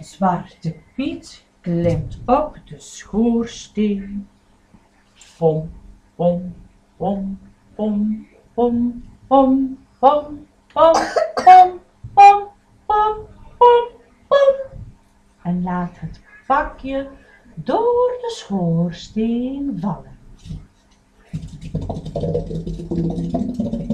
Zwarte Piet klimt op de schoorsteen. Pom, pom, pom, pom, pom, pom, pom, pom, pom, pom, pom, pom, pom. En laat het pakje door de schoorsteen vallen.